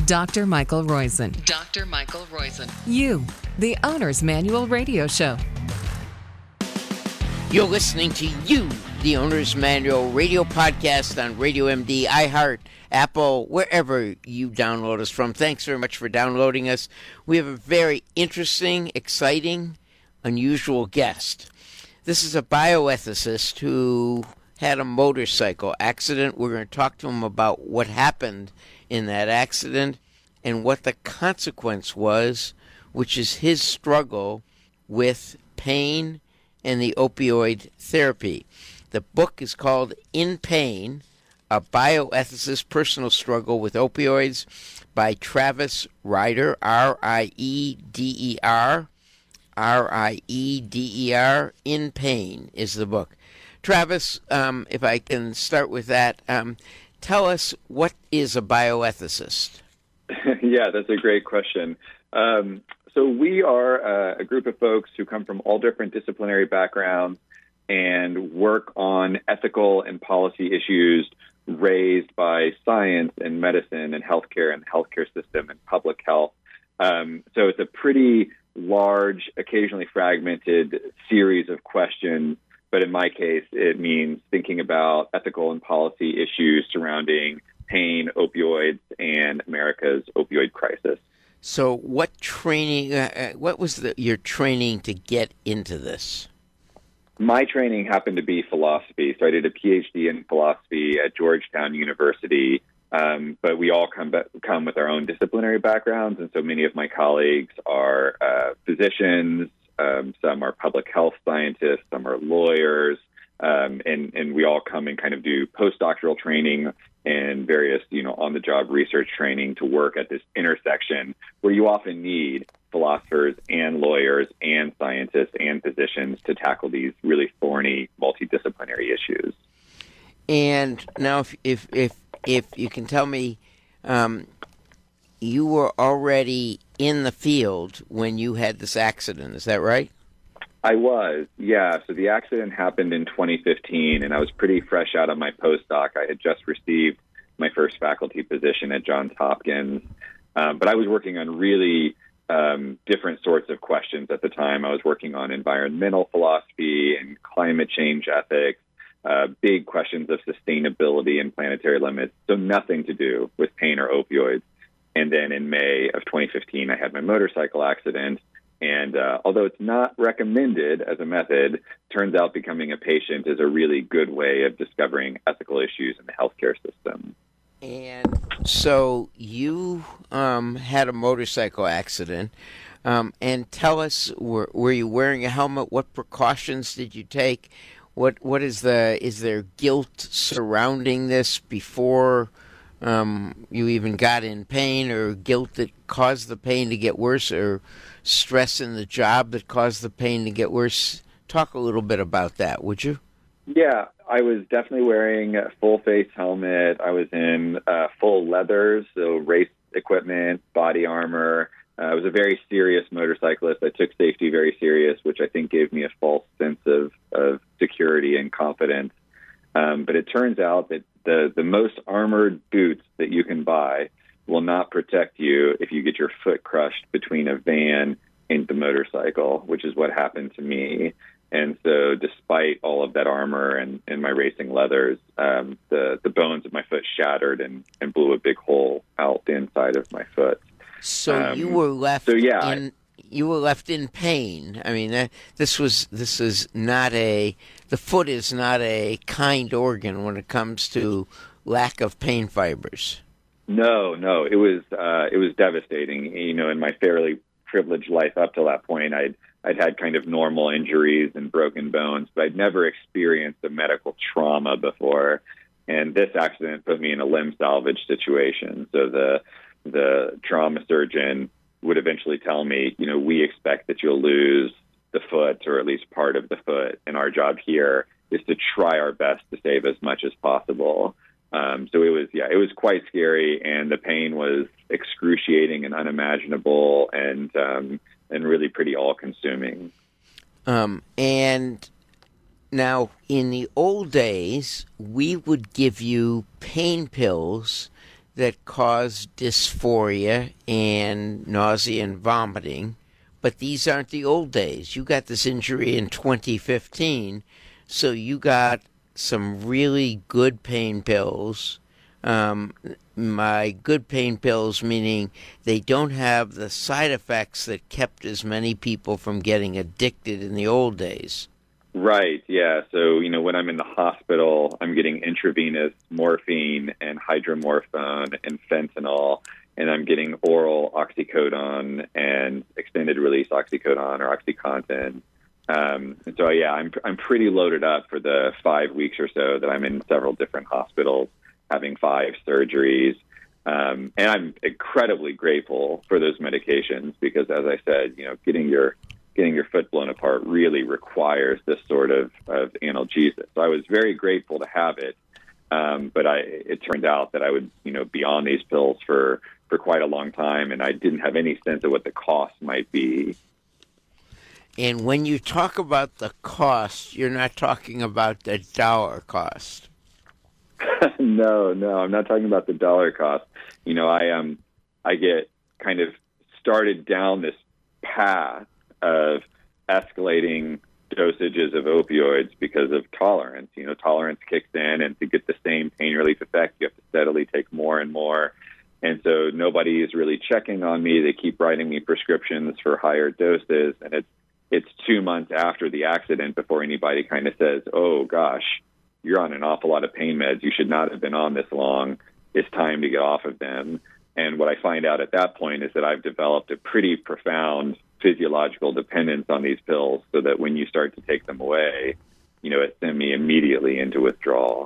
Dr. Michael Roizen. Dr. Michael Roizen. You, the Owner's Manual Radio Show. You're listening to You, the Owner's Manual Radio Podcast on Radio MD, iHeart, Apple, wherever you download us from. Thanks very much for downloading us. We have a very interesting, exciting, unusual guest. This is a bioethicist who had a motorcycle accident. We're going to talk to him about what happened in that accident and what the consequence was, which is his struggle with pain and the opioid therapy. The book is called In Pain, A Bioethicist's Personal Struggle with Opioids by Travis Rieder, R-I-E-D-E-R. R-I-E-D-E-R. In Pain is the book. Travis, if I can start with that, tell us, what is a bioethicist? Yeah, that's a great question. So we are a group of folks who come from all different disciplinary backgrounds and work on ethical and policy issues raised by science and medicine and healthcare and the healthcare system and public health. So it's a pretty large, occasionally fragmented series of questions. But in my case, it means thinking about ethical and policy issues surrounding pain, opioids, and America's opioid crisis. So what training, what was your training to get into this? My training happened to be philosophy. So I did a PhD in philosophy at Georgetown University. But we all come with our own disciplinary backgrounds. And so many of my colleagues are physicians, some are public health scientists, some are lawyers, and we all come and kind of do postdoctoral training and various, on-the-job research training to work at this intersection where you often need philosophers and lawyers and scientists and physicians to tackle these really thorny, multidisciplinary issues. And now, if you can tell me, you were already in the field when you had this accident, is that right? I was, yeah. So the accident happened in 2015, and I was pretty fresh out of my postdoc. I had just received my first faculty position at Johns Hopkins, but I was working on really different sorts of questions at the time. I was working on environmental philosophy and climate change ethics, big questions of sustainability and planetary limits, so nothing to do with pain or opioids. And then in May of 2015, I had my motorcycle accident. And although it's not recommended as a method, turns out becoming a patient is a really good way of discovering ethical issues in the healthcare system. And so you had a motorcycle accident. And tell us, were you wearing a helmet? What precautions did you take? Is there guilt surrounding this before you even got in pain, or guilt that caused the pain to get worse, or stress in the job that caused the pain to get worse? Talk a little bit about that, would you? Yeah, I was definitely wearing a full-face helmet. I was in full leathers, so race equipment, body armor. I was a very serious motorcyclist. I took safety very serious, which I think gave me a false sense of security and confidence. But it turns out that the most armored boots that you can buy will not protect you if you get your foot crushed between a van and the motorcycle, which is what happened to me. And so despite all of that armor and my racing leathers, the bones of my foot shattered and blew a big hole out the inside of my foot. So you were left you were left in pain. I mean, this is not the foot is not a kind organ when it comes to lack of pain fibers. No, it was devastating. In my fairly privileged life up to that point, I'd had kind of normal injuries and broken bones, but I'd never experienced a medical trauma before. And this accident put me in a limb salvage situation. So the trauma surgeon would eventually tell me, we expect that you'll lose the foot or at least part of the foot. And our job here is to try our best to save as much as possible. So it was quite scary, and the pain was excruciating and unimaginable and really pretty all-consuming. And now, in the old days, we would give you pain pills that cause dysphoria and nausea and vomiting. But these aren't the old days. You got this injury in 2015, so you got some really good pain pills. My good pain pills, meaning they don't have the side effects that kept as many people from getting addicted in the old days. Right, yeah. So, when I'm in the hospital, I'm getting intravenous morphine and hydromorphone and fentanyl, and I'm getting oral oxycodone and extended release oxycodone or OxyContin. And so, yeah, I'm pretty loaded up for the 5 weeks or so that I'm in several different hospitals, having 5 surgeries. And I'm incredibly grateful for those medications because, as I said, getting your foot blown apart really requires this sort of analgesia. So I was very grateful to have it. But it turned out that I would, be on these pills for quite a long time, and I didn't have any sense of what the cost might be. And when you talk about the cost, you're not talking about the dollar cost. No, I'm not talking about the dollar cost. I get kind of started down this path of escalating dosages of opioids because of tolerance. Tolerance kicks in, and to get the same pain relief effect, you have to steadily take more and more. And so nobody is really checking on me. They keep writing me prescriptions for higher doses, and it's 2 months after the accident before anybody kind of says, "Oh gosh, you're on an awful lot of pain meds. You should not have been on this long. It's time to get off of them." And what I find out at that point is that I've developed a pretty profound physiological dependence on these pills, so that when you start to take them away, it sent me immediately into withdrawal.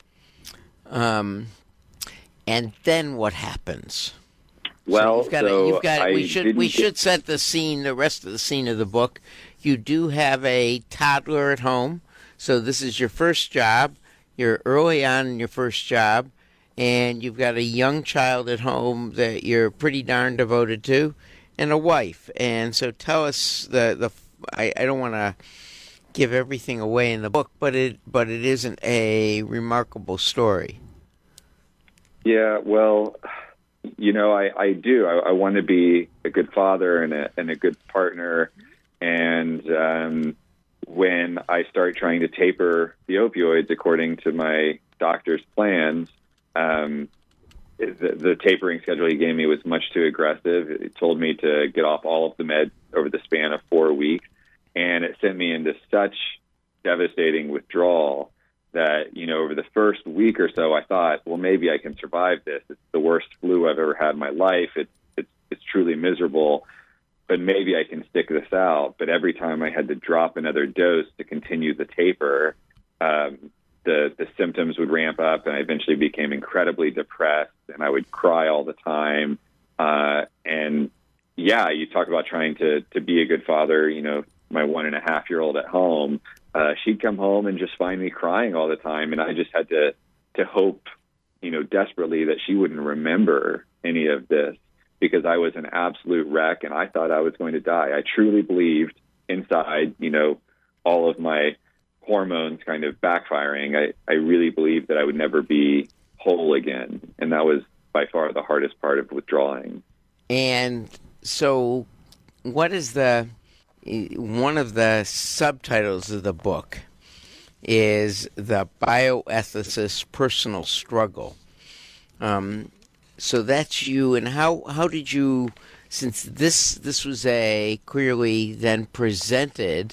And then what happens? Well, we should set the scene, the rest of the scene of the book. You do have a toddler at home, so this is your first job. You're early on in your first job, and you've got a young child at home that you're pretty darn devoted to, and a wife. And so tell us I don't want to give everything away in the book, but it isn't a remarkable story. Yeah, well, I do. I want to be a good father and a good partner. And when I start trying to taper the opioids according to my doctor's plans, the tapering schedule he gave me was much too aggressive. It told me to get off all of the meds over the span of 4 weeks, and it sent me into such devastating withdrawal that, over the first week or so, I thought, well, maybe I can survive this. It's the worst flu I've ever had in my life. It's truly miserable, but maybe I can stick this out. But every time I had to drop another dose to continue the taper, the symptoms would ramp up, and I eventually became incredibly depressed, and I would cry all the time. And yeah, you talk about trying to be a good father. My 1.5-year-old at home, she'd come home and just find me crying all the time, and I just had to hope, desperately that she wouldn't remember any of this, because I was an absolute wreck, and I thought I was going to die. I truly believed inside, all of my hormones kind of backfiring. I really believed that I would never be whole again, and that was by far the hardest part of withdrawing. And so what is one of the subtitles of the book is the bioethicist's personal struggle. So that's you, and how did you, since this was a clearly then presented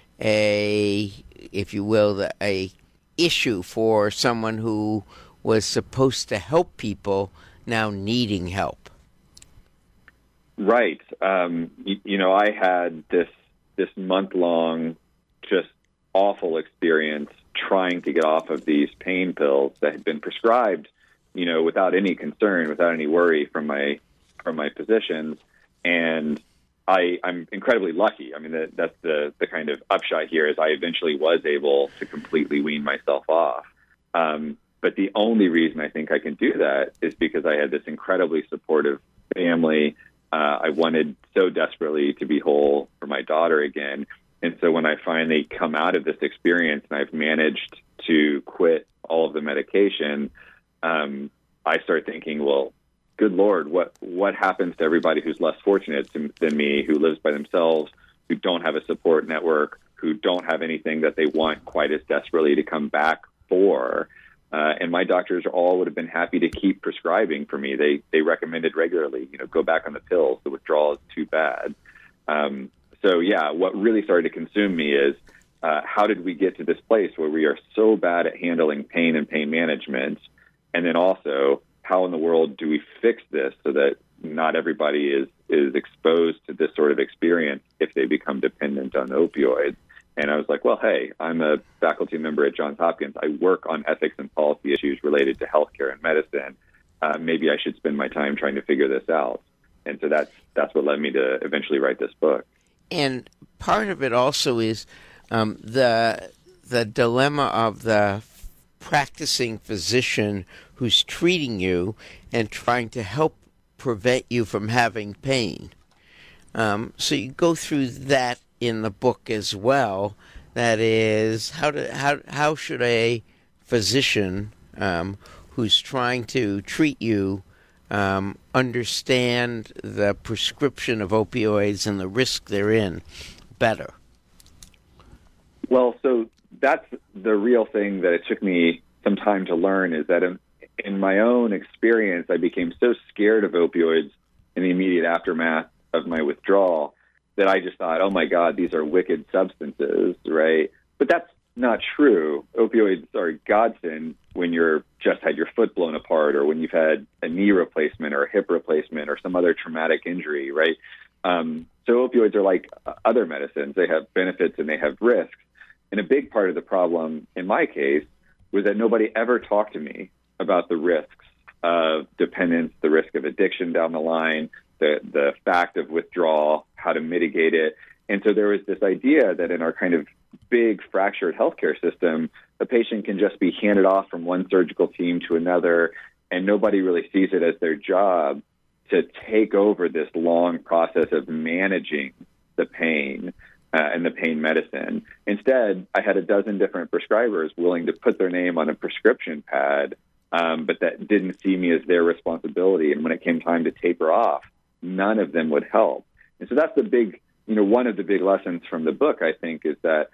if you will, a issue for someone who was supposed to help people now needing help. Right. I had this month-long, just awful experience trying to get off of these pain pills that had been prescribed, without any concern, without any worry from my physicians. And I'm incredibly lucky. I mean, that's the kind of upshot here is I eventually was able to completely wean myself off. But the only reason I think I can do that is because I had this incredibly supportive family. I wanted so desperately to be whole for my daughter again. And so when I finally come out of this experience and I've managed to quit all of the medication, I start thinking, well, good Lord, what happens to everybody who's less fortunate than me, who lives by themselves, who don't have a support network, who don't have anything that they want quite as desperately to come back for? And my doctors all would have been happy to keep prescribing for me. They recommended regularly, go back on the pills. The withdrawal is too bad. So what really started to consume me is how did we get to this place where we are so bad at handling pain and pain management? And then also, how in the world do we fix this so that not everybody is exposed to this sort of experience if they become dependent on opioids? And I was like, well, hey, I'm a faculty member at Johns Hopkins. I work on ethics and policy issues related to healthcare and medicine. Maybe I should spend my time trying to figure this out. And so that's what led me to eventually write this book. And part of it also is the dilemma of the practicing physician who's treating you and trying to help prevent you from having pain. So you go through that in the book as well. That is, how should a physician who's trying to treat you understand the prescription of opioids and the risk therein better? Well, so that's the real thing that it took me some time to learn, is that in my own experience, I became so scared of opioids in the immediate aftermath of my withdrawal that I just thought, oh my God, these are wicked substances, right? But that's not true. Opioids are a godsend when you're just had your foot blown apart, or when you've had a knee replacement or a hip replacement or some other traumatic injury, right? So opioids are like other medicines. They have benefits and they have risks. And a big part of the problem in my case was that nobody ever talked to me about the risks of dependence, the risk of addiction down the line, the fact of withdrawal, how to mitigate it. And so there was this idea that in our kind of big fractured healthcare system, a patient can just be handed off from one surgical team to another, and nobody really sees it as their job to take over this long process of managing the pain and the pain medicine. Instead, I had a dozen different prescribers willing to put their name on a prescription pad, but that didn't see me as their responsibility. And when it came time to taper off, none of them would help. And so that's the big, one of the big lessons from the book, I think, is that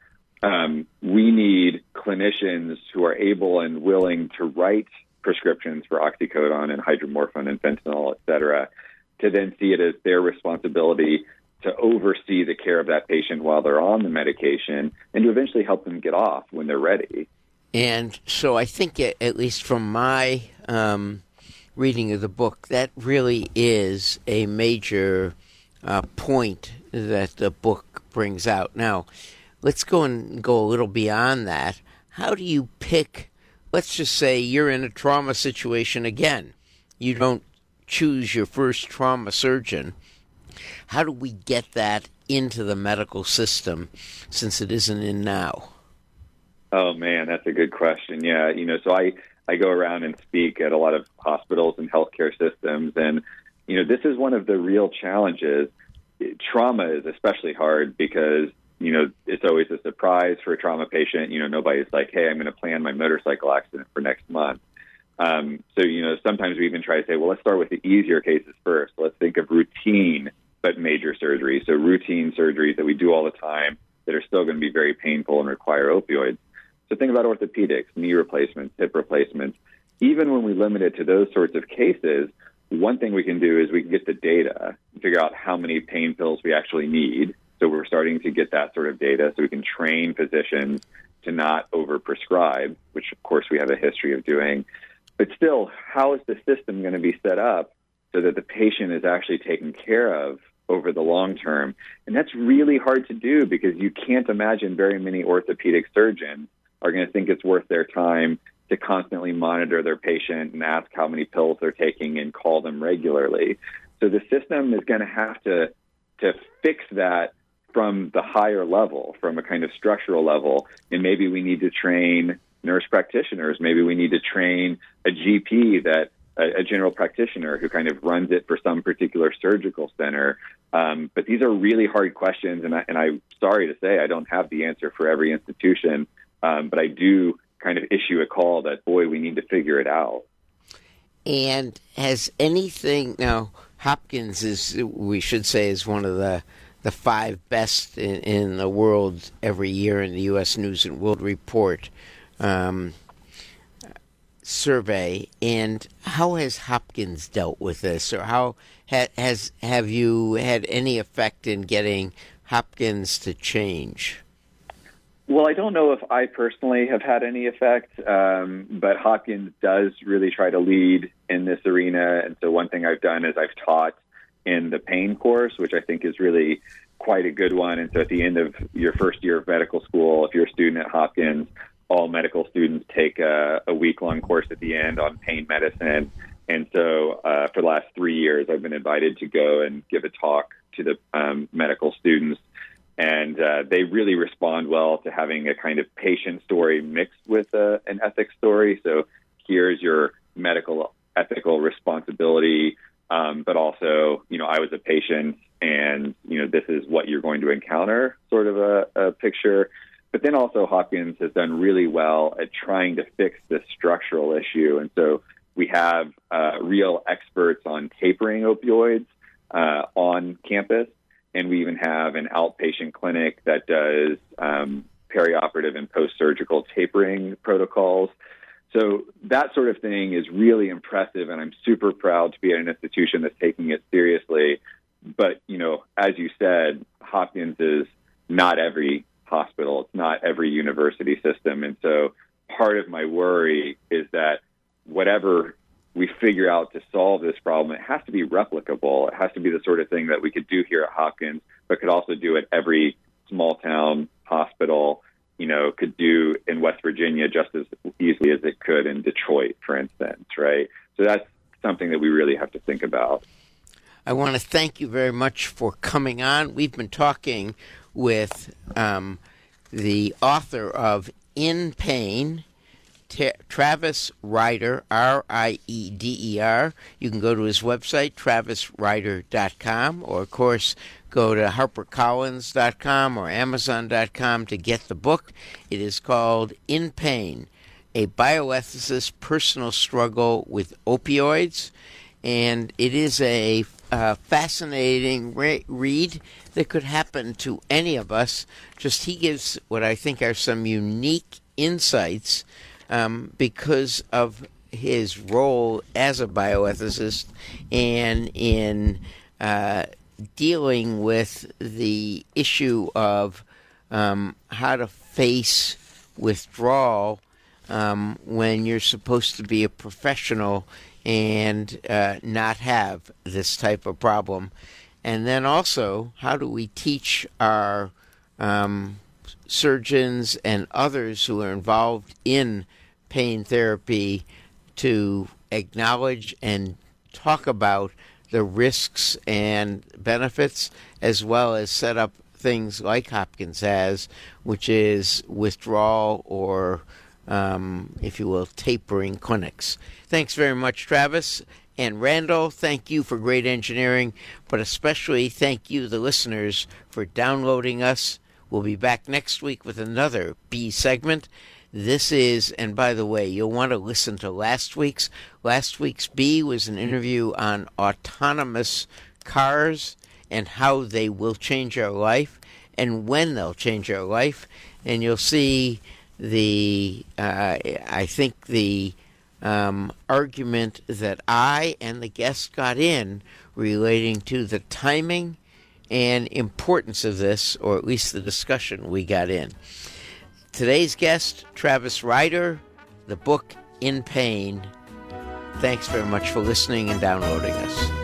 we need clinicians who are able and willing to write prescriptions for oxycodone and hydromorphone and fentanyl, et cetera, to then see it as their responsibility to oversee the care of that patient while they're on the medication and to eventually help them get off when they're ready. And so I think, at least from my reading of the book, that really is a major point that the book brings out. Now, let's go a little beyond that. How do you pick, let's just say you're in a trauma situation again. You don't choose your first trauma surgeon. How do we get that into the medical system since it isn't in now? Oh, man, that's a good question. Yeah, so I go around and speak at a lot of hospitals and healthcare systems, and, this is one of the real challenges. Trauma is especially hard because, it's always a surprise for a trauma patient. Nobody's like, hey, I'm going to plan my motorcycle accident for next month. So, sometimes we even try to say, well, let's start with the easier cases first. Let's think of routine but major surgery. So routine surgeries that we do all the time that are still going to be very painful and require opioids. So think about orthopedics, knee replacements, hip replacements. Even when we limit it to those sorts of cases, one thing we can do is we can get the data and figure out how many pain pills we actually need. So we're starting to get that sort of data so we can train physicians to not overprescribe, which of course we have a history of doing. But still, how is the system going to be set up so that the patient is actually taken care of over the long term? And that's really hard to do because you can't imagine very many orthopedic surgeons are going to think it's worth their time to constantly monitor their patient and ask how many pills they're taking and call them regularly. So the system is going to have to fix that from the higher level, from a kind of structural level. And maybe we need to train nurse practitioners. Maybe we need to train a GP, that a general practitioner who kind of runs it for some particular surgical center. But these are really hard questions, and I'm sorry to say I don't have the answer for every institution, but I do kind of issue a call that, boy, we need to figure it out. And has anything now? Hopkins is, we should say, is one of the 5 best in the world every year in the U.S. News and World Report survey. And how has Hopkins dealt with this, or how have you had any effect in getting Hopkins to change? Well, I don't know if I personally have had any effect, but Hopkins does really try to lead in this arena. And so one thing I've done is I've taught in the pain course, which I think is really quite a good one. And so at the end of your first year of medical school, if you're a student at Hopkins, all medical students take a week-long course at the end on pain medicine. And so for the last 3 years, I've been invited to go and give a talk to the medical students. And they really respond well to having a kind of patient story mixed with an ethics story. So here's your medical ethical responsibility, but also, I was a patient, and, this is what you're going to encounter, sort of a picture. But then also Hopkins has done really well at trying to fix this structural issue. And so we have real experts on tapering opioids on campus. And we even have an outpatient clinic that does perioperative and post-surgical tapering protocols. So that sort of thing is really impressive, and I'm super proud to be at an institution that's taking it seriously. But, as you said, Hopkins is not every hospital. It's not every university system. And so part of my worry is that whatever we figure out to solve this problem, it has to be replicable. It has to be the sort of thing that we could do here at Hopkins, but could also do at every small town hospital, could do in West Virginia just as easily as it could in Detroit, for instance, right? So that's something that we really have to think about. I want to thank you very much for coming on. We've been talking with the author of In Pain, Travis Rieder, Rieder. You can go to his website, travisrieder.com, or, of course, go to harpercollins.com or amazon.com to get the book. It is called In Pain, A Bioethicist's Personal Struggle with Opioids, and it is a fascinating read that could happen to any of us. Just he gives what I think are some unique insights because of his role as a bioethicist and in dealing with the issue of how to face withdrawal when you're supposed to be a professional and not have this type of problem. And then also, how do we teach our surgeons and others who are involved in pain therapy to acknowledge and talk about the risks and benefits, as well as set up things like Hopkins has, which is withdrawal or, if you will, tapering clinics. Thanks very much, Travis. And Randall, thank you for great engineering, but especially thank you, the listeners, for downloading us. We'll be back next week with another B segment. This is, and by the way, you'll want to listen to last week's. Last week's B was an interview on autonomous cars and how they will change our life and when they'll change our life. And you'll see the, I think the argument that I and the guest got in relating to the timing and importance of this, or at least the discussion we got in. Today's guest, Travis Rieder, the book In Pain. Thanks very much for listening and downloading us.